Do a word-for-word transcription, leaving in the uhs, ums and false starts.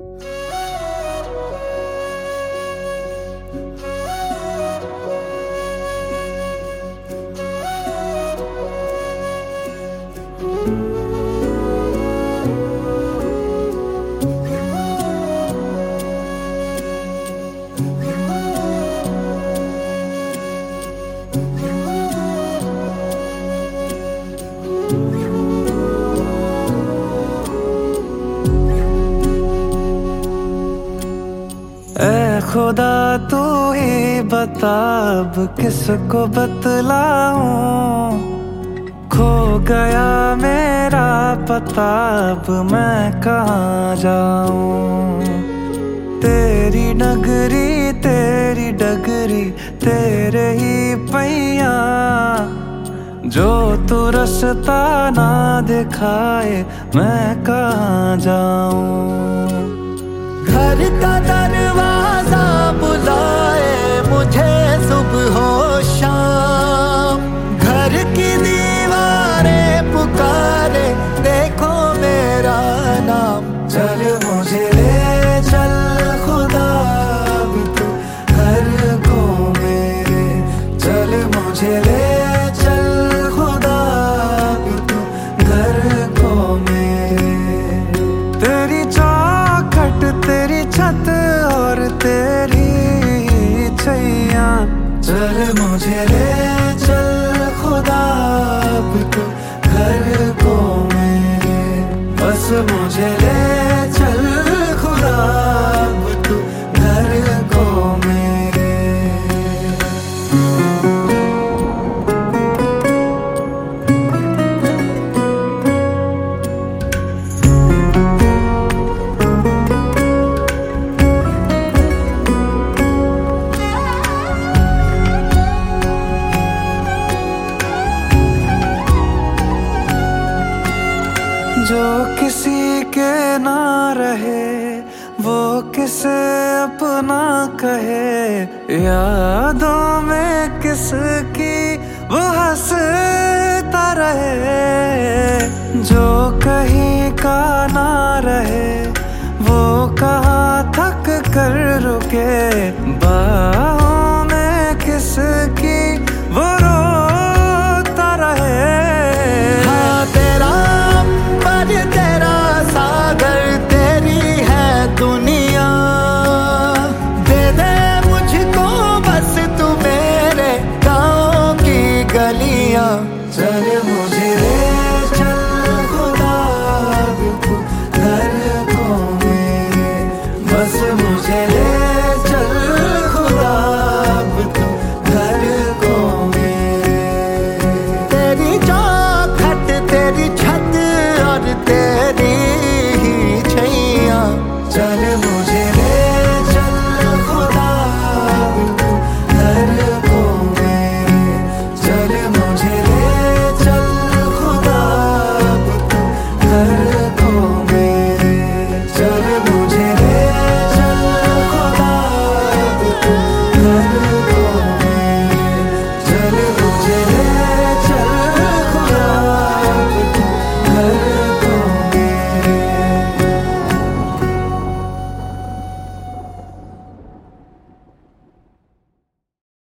ऐ खुदा तू ही बता अब किसको बतलाऊं, खो गया मेरा पता अब मैं कहाँ जाऊं। तेरी नगरी तेरी डगरी तेरे ही पैया, जो तू रास्ता ना दिखाए मैं कहाँ जाऊं। घर का दरवाजा बुलाए मुझे सुबह हो शाम, घर की दीवारें पुकारे देखो मेरा नाम। चल मुझे ले चल खुदा अब तू घर को मेरे, चल मुझे ले चल खुदा अब तू घर को मेरे। तेरी चौखट तेरी छत और तेरी छैया, चल मुझे ले चल खुदा अब तू घर को मेरे, बस मुझे ले चल खुदा अब तू घर को मेरे। जो किसी के ना रहे वो किसे अपना कहे, यादों में किसकी वो हंसता रहे। जो कहीं का ना रहे वो कहाँ थक कर रुके, बाहों में किसकी